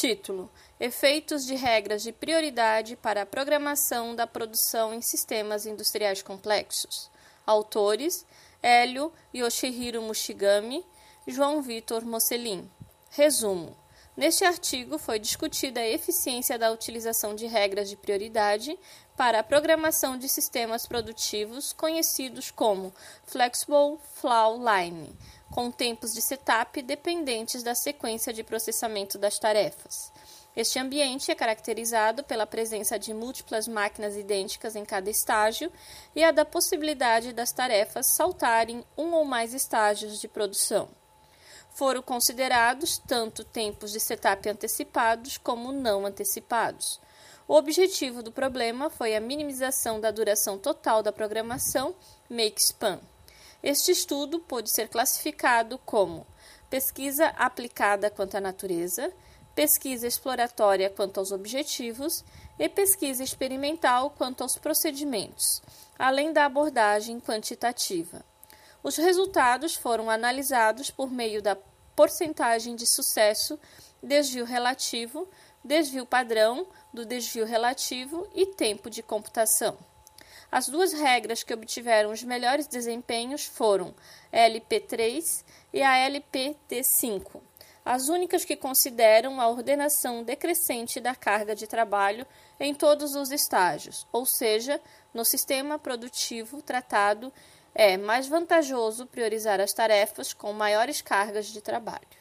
Título: Efeitos de regras de prioridade para a programação da produção em sistemas industriais complexos. Autores: Hélio Yoshihiro Mushigami, João Vitor Mocelin. Resumo: neste artigo foi discutida a eficiência da utilização de regras de prioridade para a programação de sistemas produtivos conhecidos como Flexible Flow Line, com tempos de setup dependentes da sequência de processamento das tarefas. Este ambiente é caracterizado pela presença de múltiplas máquinas idênticas em cada estágio e a da possibilidade das tarefas saltarem um ou mais estágios de produção. Foram considerados tanto tempos de setup antecipados como não antecipados. O objetivo do problema foi a minimização da duração total da programação make-span. Este estudo pode ser classificado como pesquisa aplicada quanto à natureza, pesquisa exploratória quanto aos objetivos e pesquisa experimental quanto aos procedimentos, além da abordagem quantitativa. Os resultados foram analisados por meio da porcentagem de sucesso, desvio relativo, desvio padrão do desvio relativo e tempo de computação. As duas regras que obtiveram os melhores desempenhos foram a LP3 e a LPT5, as únicas que consideram a ordenação decrescente da carga de trabalho em todos os estágios, ou seja, no sistema produtivo tratado, é mais vantajoso priorizar as tarefas com maiores cargas de trabalho.